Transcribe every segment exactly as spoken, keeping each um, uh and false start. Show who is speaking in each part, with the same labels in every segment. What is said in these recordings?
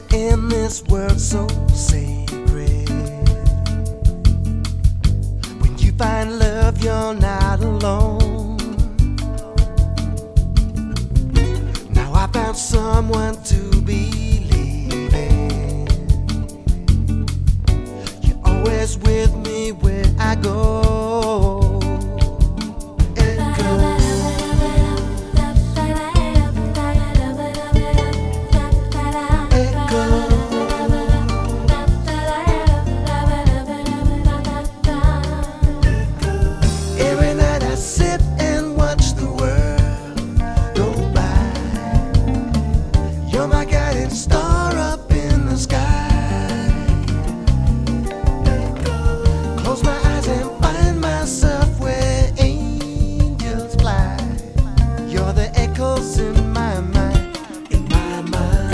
Speaker 1: in this world so sacred. When you find love, you're not alone. Now I found someone to believe in. You're always with me where I go. Star up in the sky. Close my eyes and find myself where angels fly. You're the echoes in my mind, in my mind.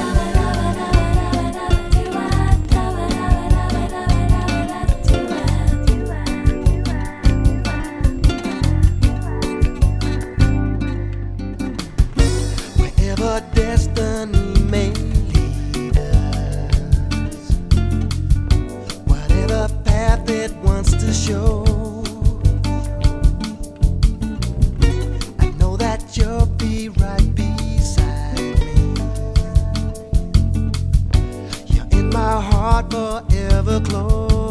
Speaker 1: Wherever destiny may lead us, whatever path it wants to show, I know that you'll be right beside me. You're in my heart forever close.